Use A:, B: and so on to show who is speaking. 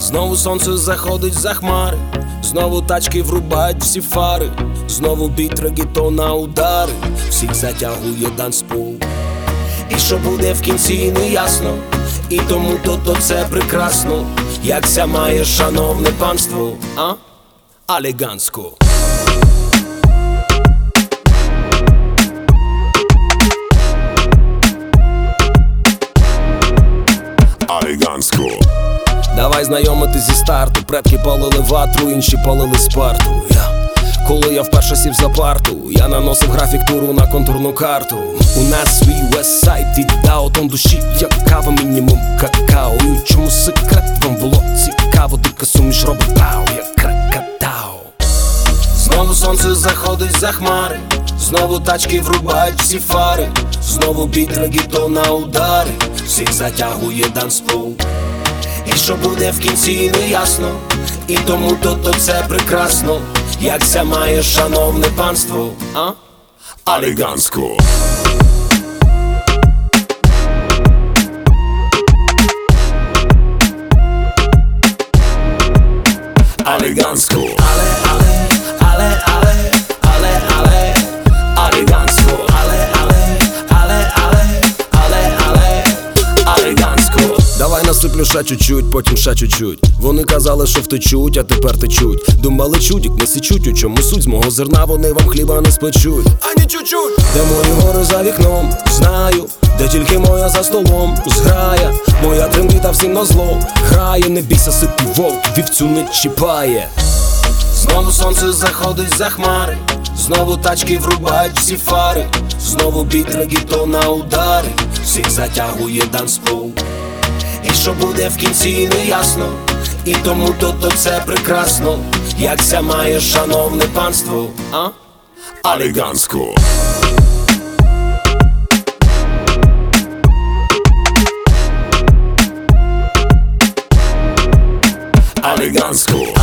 A: Знову сонце заходить за хмари, знову тачки врубають всі фари, знову біт регетона удари, всіх затягує данспол. І що буде в кінці не ясно, і тому то це прекрасно, як ся має шановне панство, алегансько.
B: Алегансько.
A: Давай знайомити зі старту. Предки палили ватру, інші палили спарту. Коли я вперше сів за парту, я наносив графік-туру на контурну карту. У нас свій вестсайд, і даутом душі, як кава, мінімум какао. І у чому секрет вам було цікаво, дика суміш робить пау, як кракатау. Знову сонце заходить за хмари, знову тачки врубають всі фари, знову біт регетона удари, всіх затягує данспол. І що буде в кінці не ясно, і тому то це прекрасно, як ся має шановне панство,
B: Алегансько.
A: Алегансько. Алегансько. Алегансько. Давай насиплю ще чуть-чуть, потім ще чуть-чуть. Вони казали, що втечуть, а тепер течуть. Думали чудік, не січуть, у чому суть? З мого зерна вони вам хліба не спечуть. Ані чуть-чуть. Де мої гори за вікном, знаю, де тільки моя за столом зграя. Моя трембіта всім на зло грає, не бійся, сипі вовк, вівцю не чіпає. Знову сонце заходить за хмари, знову тачки врубають всі фари, знову біт регетона удари, всіх затягує данспол. І що буде в кінці не ясно, і тому то це прекрасно, як ся має шановне панство,
B: Алегансько.
A: Алегансько.